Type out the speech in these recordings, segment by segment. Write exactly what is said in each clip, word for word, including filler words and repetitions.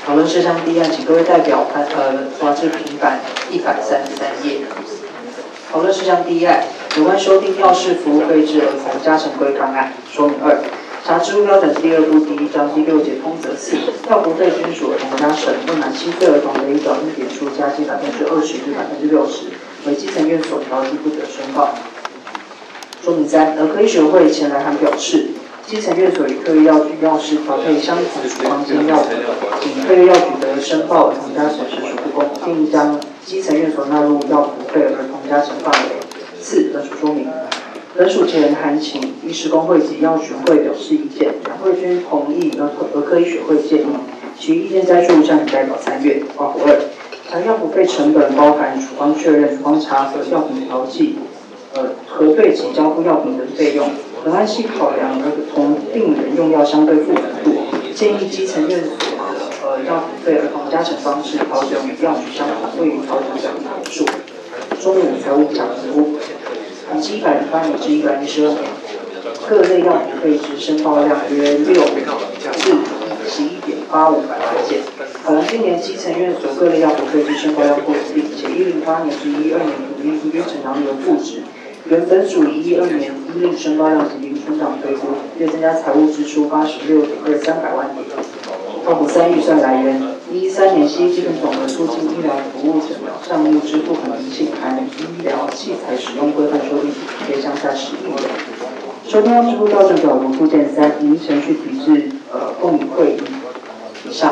讨论事项第一案，请各位代表翻呃抓至平板一百三十三页。讨论事项第一案，有关修订药事服务费制儿童加成规范案。说明二，查支付标准第二部第一章第六节通则四，药服费均属儿童加成，未满七岁儿童的依缴应点数加计百分之二十至百分之六十，为基层院所调剂不得申报。说明三，儿科医学会前来函表示，基层院所与特约药局药师调配相同处方间药品，仅特约药局得申报儿童加成实属不公，建议将基层院所纳入药服费儿童加成范围。四，本署说明，本署前函请医师公会及药学会表示意见，两会均同意儿儿科医学会建议，其意见摘述向代表参阅。括弧二，查药服费成本包含处方确认、处方查核、药品调剂、呃核对及交付药品等费用，本案系考量儿童病人用药相对复杂度，建议基层院所的呃药服费儿童加成方式调整与药局相同，未予调整奖投诉。说明五财务奖职务，以及一百零八年至一百一十二年，各类药服费之申报量约六至十一点八五百万件。考量今年基层院所各类药服费之申报量不稳定，且一零八年至一二年土地平均成长率为负值，原本属于一二年依令申报量及零成长推估，约增加财务支出八十六点二三百万元。括弧三预算来源，一三年新基本总额促进医疗服务诊疗项目支付可能性含医疗器材使用规范修订可向下十亿元。收听支付标准表如附件三，依程序提至呃共议会议以上。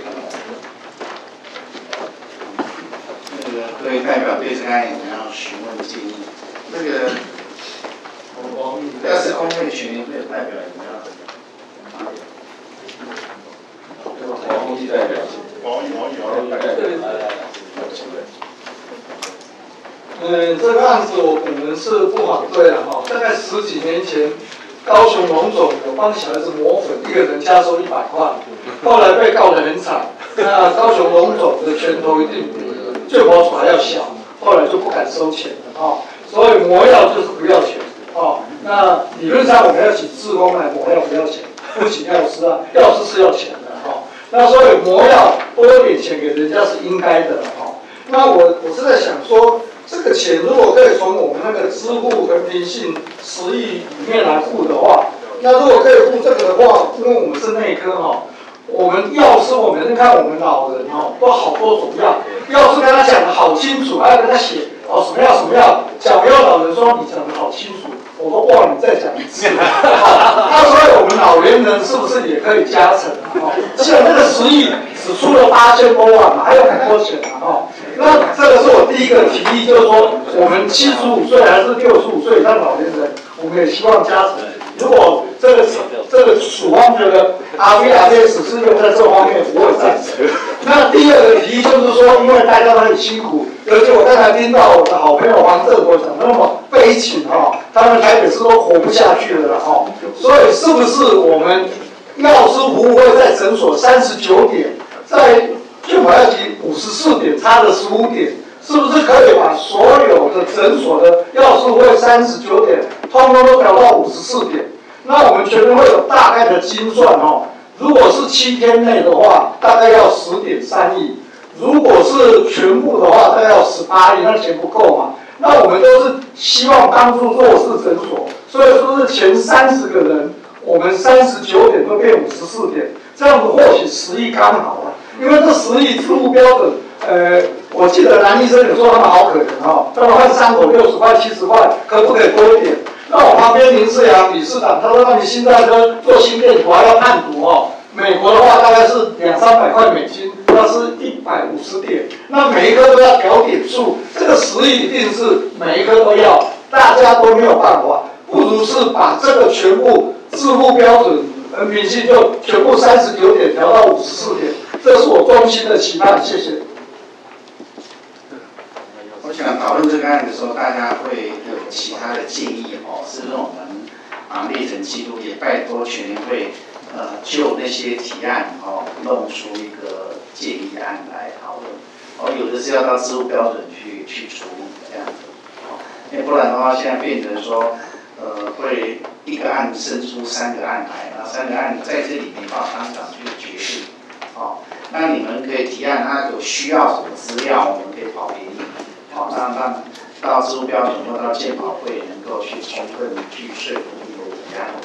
那个各位代表对这个案有没有询问建议？那个要是工会全联会代表有没有？ 王毅代表， 王毅，王毅，王毅代表， 来来来， 嗯，这个案子我本人是不反对了哈。大概十几年前，高雄龙总有帮小孩子抹粉，一个人加收一百块，后来被告得很惨。那高雄龙总的拳头一定比最保处还要小，后来就不敢收钱了哈。所以抹药就是不要钱哦。那理论上我们要请志工来抹药不要钱，不请药师啊，药师是要钱的哈。那所以抹药多点钱给人家是应该的哈。那我我是在想说，这个钱如果可以从我们那个支付和平信十亿里面来付的话，那如果可以付这个的话，因为我们是内科哈，我们药师我们看我们老人哈，都好多种药，药师跟他讲的好清楚，还要跟他写哦什么药什么药，讲药老人说你讲的好清楚，我说哇你再讲一次，那所以我们老年人是不是也可以加成啊？既然这个十亿只出了八千多万嘛，还有很多钱啊哦。那这个是我第一个提议，就是说我们七十五岁还是六十五岁以上老年人，我们也希望加成。如果这个这个署方觉得 R V R S 是用在这方面，我也赞成。那第二个提议就是说，因为大家都很辛苦，而且我刚才听到我的好朋友黄正国讲的那么悲情哈、哦，他们台北市都活不下去了哈、哦，所以是不是我们药师服务会在诊所三十九点，在健保药局五十四点，差了十五点，是不是可以把所有的诊所的药师会三十九点，通通都调到五十四点？那我们全联会有大概的精算哦，如果是七天内的话，大概要十点三亿；如果是全部的话，大概要十八亿，那钱不够嘛？那我们都是希望帮助弱势诊所，所以说是前三十个人，我们三十九点都变五十四点，这样子或许十亿刚好了。因为这十亿支付标准，呃，我记得蓝医生有说他们好可怜哦，他们换伤口六十块、七十块，可不可以多一点？那我旁边林世阳理事长，他说那你心脏科做心电图还要判读哦，美国的话大概是两三百块美金，那是一百五十点，那每一科都要调点数，这个十亿一定是每一科都要，大家都没有办法，不如是把这个全部支付标准。人民信就全部三十九点调到五十四点，这是我衷心的期盼，谢谢。 我想讨论这个案的时候，大家会有其他的建议哦，是不是我们啊列成记录，也拜托全联会呃就那些提案哦弄出一个建议案来讨论。哦，有的是要到支付标准去去处理这样子，哦，因为不然的话，现在变成说。呃，会一个案生出三个案来，然后三个案在这里面要当场去决定，哦， 那你们可以提案，那有需要什么资料，我们可以跑给你，好，让让到支付标准或到健保会能够去充分去说服你的提案。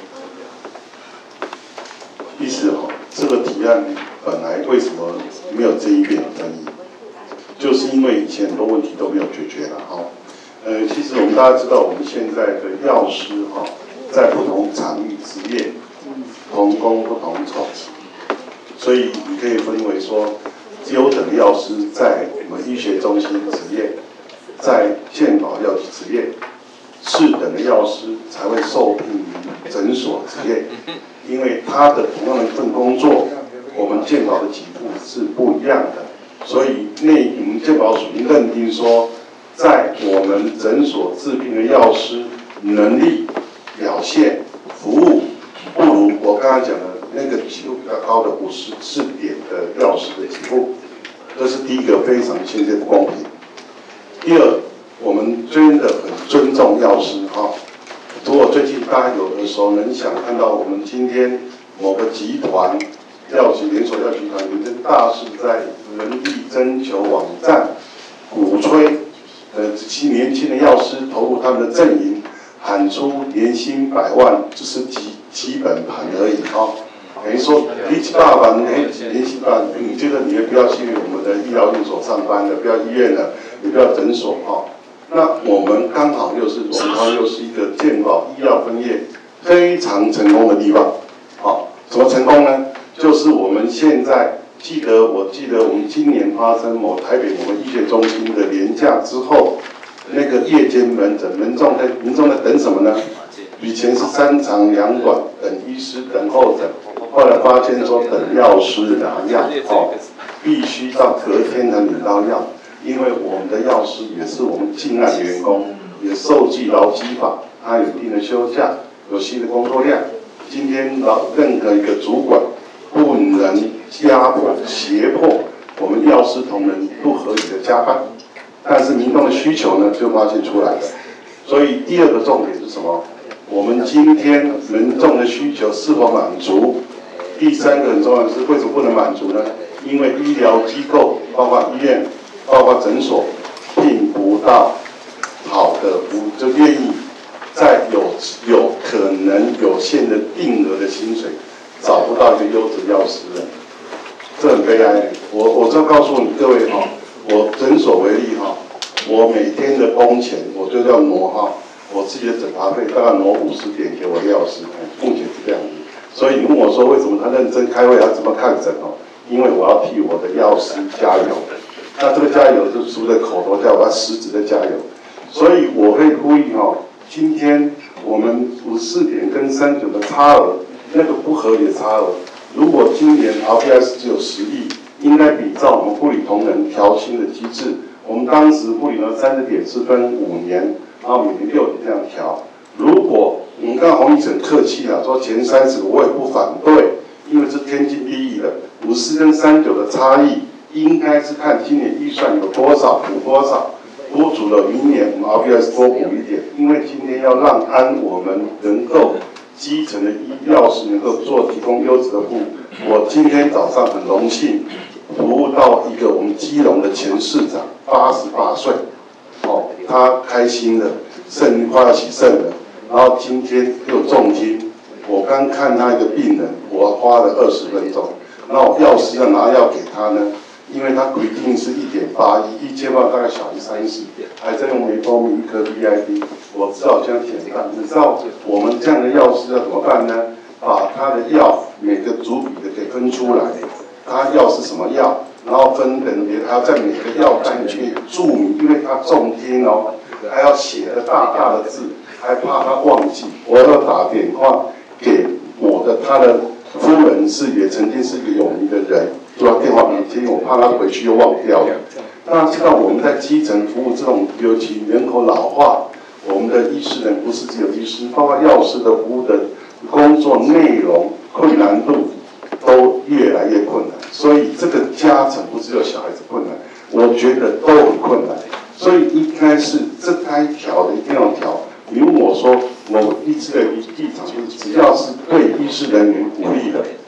意思哦，这个提案本来为什么没有这一边的争议，就是因为以前很多问题都没有解决了哈。呃，其实我们大家知道，我们现在的药师哈，在不同场域职业，同工不同酬，所以你可以分为说，优等药师在我们医学中心职业，在健保药局职业，次等的药师才会受聘于诊所职业，因为他的同样的一份工作，我们健保的给付是不一样的，所以那我们健保署认定说，在我们诊所治病的药师能力、表现、服务，不如我刚刚讲的那个给付比较高的五十四点的药师的给付，这是第一个非常现在不公平。第二，我们真的很尊重药师哈。如果最近大家有的时候能想看到我们今天某个集团药局连锁药集团有一件大事，在人力征求网站鼓吹呃年轻的药师投入他们的阵营，喊出年薪百万只是基基本盘而已哈。等于说你一百万年年薪百万，你觉得你也不要去我们的医疗院所上班的，不要医院的，也不要诊所哈。那我们刚好又是龙康，又是一个健保医药分业非常成功的地方。好，怎么成功呢？就是我们现在记得，我记得我们今年发生某台北某个医学中心的连假之后，那个夜间门诊，民众在民众在等什么呢？以前是三长两短，等医师等候诊，后来发现说等药师拿药，哦，必须到隔天才领到药。因为我们的药师也是我们境外的员工，也受具劳基法，他有一定的休假，有新的工作量。今天劳任何一个主管不能压迫、胁迫我们药师同仁不合理的加班，但是民众的需求呢就发现出来了。所以第二个重点是什么？我们今天民众的需求是否满足？第三个很重要的是为什么不能满足呢？因为医疗机构，包括医院。包括诊所聘不到好的服务，就愿意在有有可能有限的定额的薪水，找不到一个优质药师了，这很悲哀。我我就告诉你各位哈，我诊所为例哈，我每天的工钱我就要挪哈，我自己的诊查费大概挪五十点给我的药师，目前是这样子。所以你问我说为什么他认真开会，他怎么看诊哦？因为我要替我的药师加油。那这个加油就除了口头加油，要实质的加油。所以我会呼吁哈，今天我们五四点跟三九的差额，那个不合理的差额，如果今年 R P S 只有十亿，应该比照我们护理同仁调薪的机制，我们当时护理呢三十点是分五年，然后每年六点这样调。如果我们刚刚洪医生客气啊，说前三十个我也不反对，因为是天经地义的。五四跟三九的差异。应该是看今年预算有多少补多少，补足了明年我们 R P S 多补一点，因为今天要让安我们能够基层的医药师能够做提供优质的服务。我今天早上很荣幸服务到一个我们基隆的前市长，八十八岁，哦，他开心了，肾快要洗肾了，然后今天又重听，我刚看他一个病人，我花了二十分钟，然后药师要拿药给他呢。因为它规定是一点八亿，一千万大概小于三十，还在用梅多米一颗 B I D， 我知道这样简单。你知道我们这样的药师要怎么办呢？把他的药每个组比的给分出来，他药是什么药，然后分等别，还要在每个药单里面注明，因为他重听哦，还要写的大大的字，还怕他忘记。我要打电话给我的他的夫人是也曾经是一个有名的人。就要电话没接，我怕他回去又忘掉了。大家知道我们在基层服务这种，尤其人口老化，我们的医师人不是只有医师，包括药师的服务的工作内容、困难度都越来越困难。所以这个加成不只有小孩子困难，我觉得都很困难。所以应该是这该调的一定要调。你问我说，我一直的立场就是，只要是对医师人员鼓励的。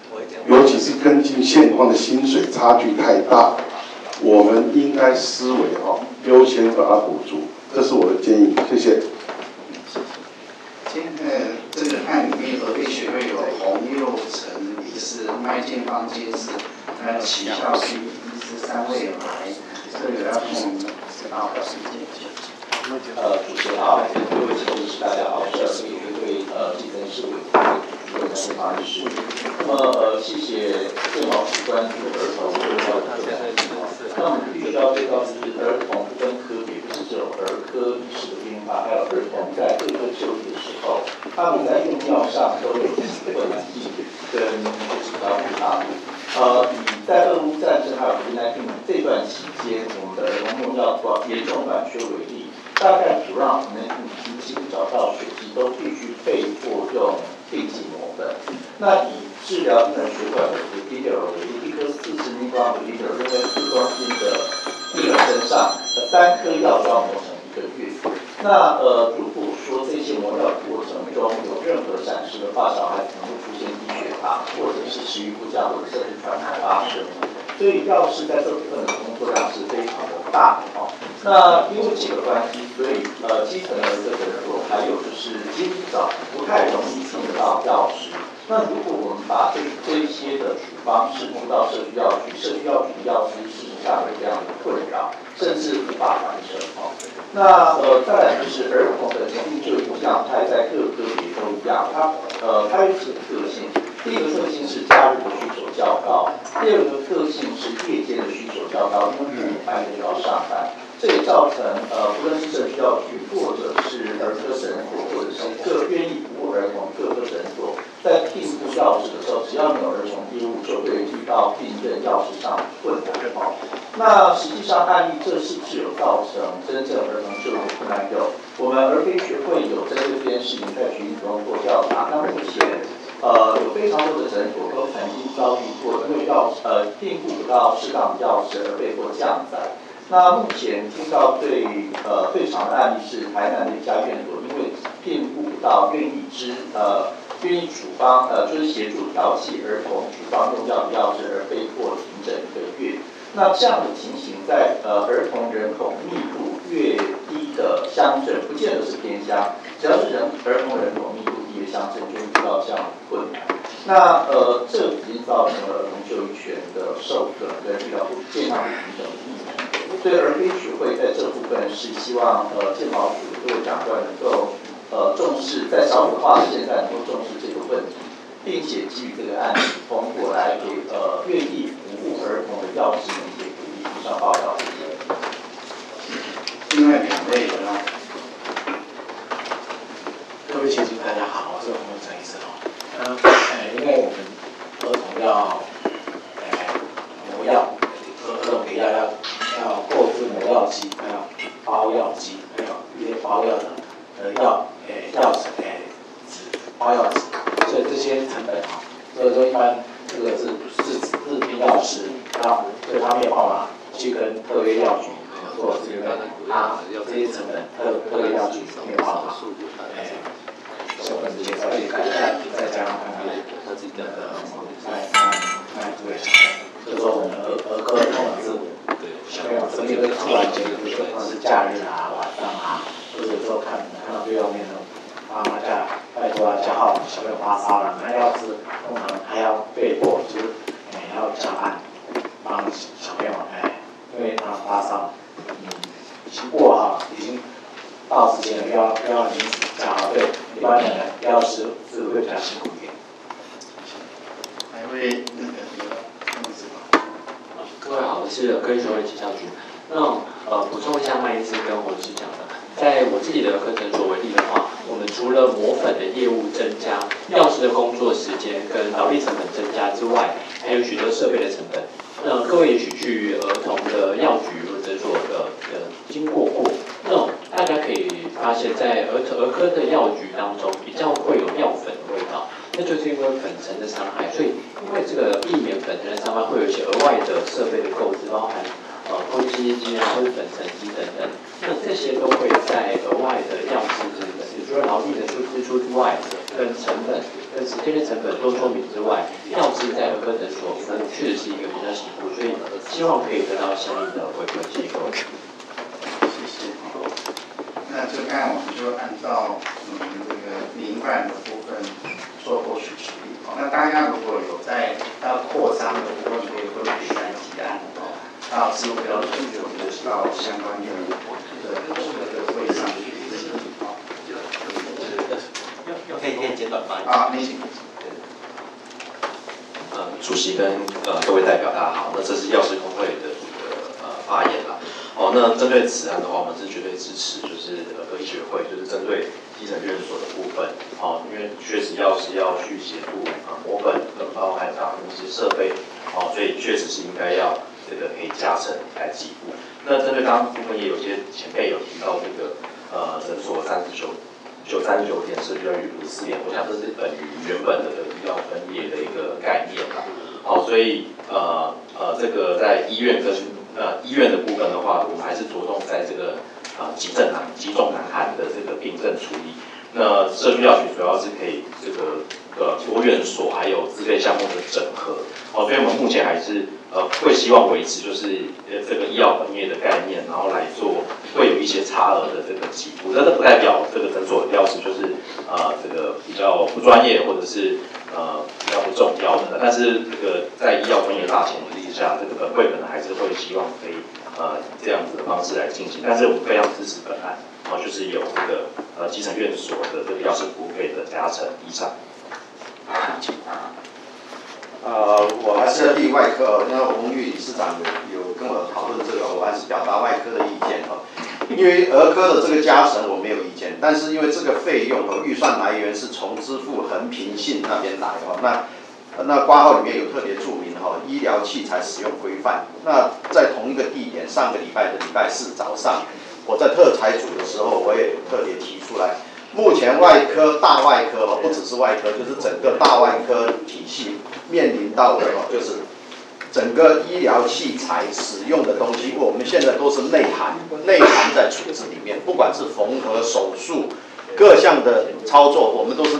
尤其是跟进现况的薪水差距太大，我们应该思维哦，优先把它补足，这是我的建议，谢谢。 现在这个案里面，合肥学会有洪佑成医师、麦建芳监事，还有齐孝旭医师三位来，这个要跟我们好好时间。 呃，主持人好，各位请医师大家好，我是儿科学会呃急诊室委主任陈芳医师。那么呃，谢谢健保署关注儿童卫教的课程。那我们必须要知道，就是儿童跟科别不是只有儿科医师的编法，还有儿童在各个就医的时候，他们在用药上都有自己的问题跟就是高度差异。呃，以在俄乌战争还有 COVID 十九 这段期间，我们的儿童用药短严重短缺为例。大概主让我们以及找到水剂都必须被迫用定剂磨粉。那以治疗婴儿血管的 D D R 为例，一颗四十微光的 D D R 用在四公斤的婴儿身上，三颗药就要磨成一个月。那呃，如果说这些磨药过程中有任何闪失的话，小孩可能会出现低血糖，或者是食欲不佳，或者甚至传染发生。所以药师在这部分的工作量是非常的大哦。那因为这个关系，所以呃基层的这个诊所，还有就是基本上不太容易进得到药师。那如果我们把这这一些的处方是送到社区药局，社区药局的药师事实上会非常的困扰，甚至无法完成哦。那呃再来就是儿童的疾病就一样，它在各科别都一样，它呃它有几个特性。第一个特性是假日的需求较高，第二个特性是夜间的需求较高，因为父母半夜就要上班，这也造成呃不论是社区药局或者是儿科诊所，或者是各愿意服务儿童各个诊所，在聘雇药师的时候，只要没有儿童业务，就会遇到聘任药师上的困难哦。那实际上案例这是不是有造成真正儿童就医困难？有，我们儿科学会有针对这件事情在群体中做调查，那目前。呃，有非常多的诊所都曾经遭遇过，因为药呃聘雇不到适当的药师而被迫降载。那目前听到最呃最长的案例是台南的一家院所，因为聘雇不到愿意支呃愿意处方呃就是协助调剂儿童处方用药的药师而被迫停诊一个月。那这样的情形在呃儿童人口密度越低的乡镇，不见得是偏乡，只要是人儿童人口密度低的乡镇，就会遇到这样的困难。那呃，这已经造成了儿童就医权的受损跟医疗健康不平等的议题。所以儿科学会在这部分是希望呃健保署各位长官能够呃重视，在少子化的现在能够重视这个问题，并且基于这个案例通过来给呃愿意服务儿童的药师们一些鼓励。以上报告。 另外两位的呢？ 各位亲戚大家好，我是洪文成医生哦。那呃，因为我们儿童要呃磨药，儿童给药要要购置磨药机，还有包药机，还有一些包药的呃药呃药纸呃纸包药纸，所以这些成本啊，所以说一般这个是是日聘药师，那所以他没有办法去跟特约药局合作，是因为他这些成本特特约药局没有办法呃。小本子介绍，也再再加上他们他自己的卖卖卖对，就说我们儿儿科通常是小朋友生病会突然间，比如说是假日啊、晚上啊，或者说看看到最后面的妈妈家拜托啊，叫号小朋友发烧了，那要是通常还要被迫就是哎要加班帮小朋友哎，因为他发烧，嗯，已经过号了，已经。到时间了，要要临时加号，对，一般人要是是会比较辛苦一点。 还会那个那个什么？ 各位好，我是科学会气象局。那呃补充一下麦医师跟洪医师讲的，在我自己的课程所为例的话，我们除了磨粉的业务增加，药师的工作时间跟劳力成本增加之外，还有许多设备的成本。那各位也许去儿童的药局或诊所的呃经过过，那大家可以发现，在儿儿科的药局当中，比较会有药粉的味道，那就是因为粉尘的伤害，所以因为这个避免粉尘的伤害，会有一些额外的设备的购置，包含呃空气机啊或者粉尘机等等，那这些都会在额外的药师成本，也除了劳力的支出之外，跟成本跟的时间的成本多说明之外，药师在儿科诊所服务确实是一个比较辛苦，所以希望可以得到相应的回馈结构。 谢谢。那就看我们就按照嗯这个民办的部分做后续处理。哦，那大家如果有在要扩张的部分，可以分别来提案哦。到支付标准，就是到相关的的的会上去执行。哦， 可以可以简短发言。 啊，你请。 呃，主席跟呃各位代表大家好，那这是药师工会的这个呃发言啦。哦，那针对此案的话，我们是绝对支持，就是儿科医学会，就是针对基层院所的部分，哦，因为确实药师要去协助啊模本跟包含他们一些设备，哦，所以确实是应该要这个可以加成来给付。那针对刚刚部分也有些前辈有提到这个呃诊所三十九。就三十九天是热于五四年，我想这是本于原本的医药分业的一个概念啦。好，所以呃呃，这个在医院跟呃医院的部分的话，我们还是着重在这个啊、呃、急症难、急重难寒的这个病症处理。那社区药局主要是可以这个呃多院所还有自费项目的整合。好，所以我们目前还是呃会希望维持就是呃这个医药本业的概念，然后来做。会有一些差额的这个给付，但是不代表这个诊所的标识就是呃这个比较不专业或者是呃比较不重要的。但是这个在医药专业大前提之下，这个本会可能还是会希望可以呃这样子的方式来进行。但是我们非常支持本案，啊、呃、就是有这个呃基层院所的这个药师服务费的加成以上。 呃，我还是要替外科，因为洪玉理事长有有跟我讨论这个，我还是表达外科的意见哈。因为儿科的这个加成我没有意见，但是因为这个费用和预算来源是从支付横平信那边来哦，那那挂号里面有特别注明哈，医疗器材使用规范。那在同一个地点，上个礼拜的礼拜四早上，我在特采组的时候，我也特别提出来。目前外科大外科哦，不只是外科，就是整个大外科体系面临到的哦，就是整个医疗器材使用的东西，我们现在都是内含，内含在处置里面，不管是缝合、手术，各项的操作，我们都是。